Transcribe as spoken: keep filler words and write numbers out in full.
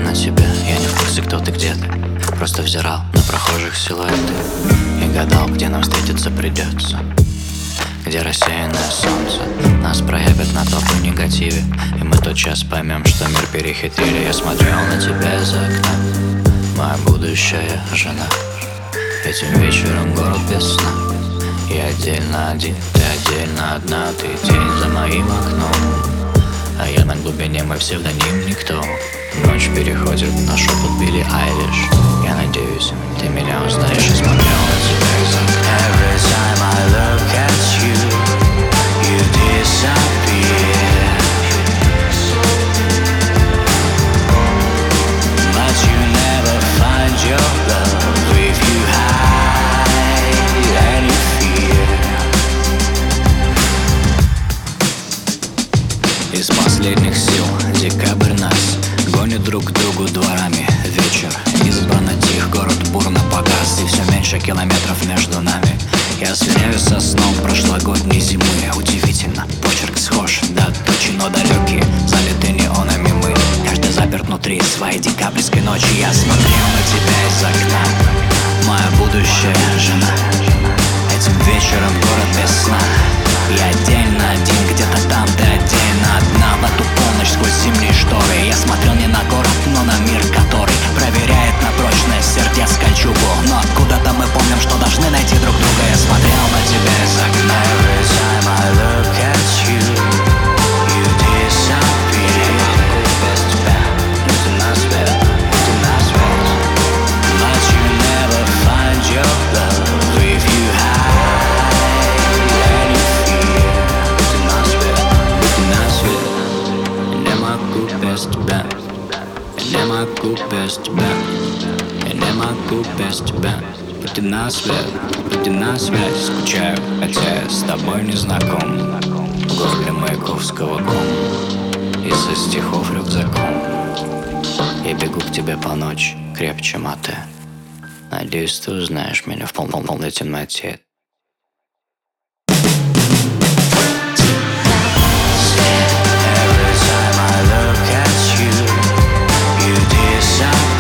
на тебя. Я не в курсе, кто ты, где ты. Просто взирал на прохожих силуэты и гадал, где нам встретиться придется, где рассеянное солнце нас проявит на топу негативе, и мы тотчас поймем, что мир перехитрили. Я смотрел на тебя из окна, моя будущая жена. Этим вечером город без сна. Я отдельно один, ты отдельно одна. Ты тень за моим окном, а я на глубине, мой псевдоним никто. Ночь переходит на шепот Билли Айлиш. Я надеюсь, ты меня узнаешь. И смотрел на тебя из окна. Every time I look at you, you disappear. But you never find your love if you hide any fear. Из последних сил декабрь нас гонит друг к другу дворами. Вечер избрано тих, город бурно погас, и все меньше километров между нами. Я сверяюсь со сном прошлогодней зимы. Удивительно, почерк схож, да точи, но далекие, залиты неонами мы. Каждый заперт внутри своей декабрьской ночи. Я смотрел на тебя из окна, моя будущая жена. Этим вечером город без сна. Я отдельно один, где-то там, ты отдельно одна. В эту полночь сквозь зимние шторы я смотрел не на город, но на мир, который проверяет на прочность сердец кольчугу. Но откуда-то мы помним, что должны найти друг друга. Я смотрел на тебя из окна. Every time I look at you, you disappear. But you never find your love if you hide any fear. Не могу без тебя, не могу без тебя, я не могу без тебя. Будь на свет, будь на связь. Скучаю, хотя я с тобой не знаком. В горле Маяковского ком, из-за стихов рюкзаком. Я бегу к тебе по ночи, крепче мате. Надеюсь, ты узнаешь меня в пол полной темноте. Every time I look at you, you disappear.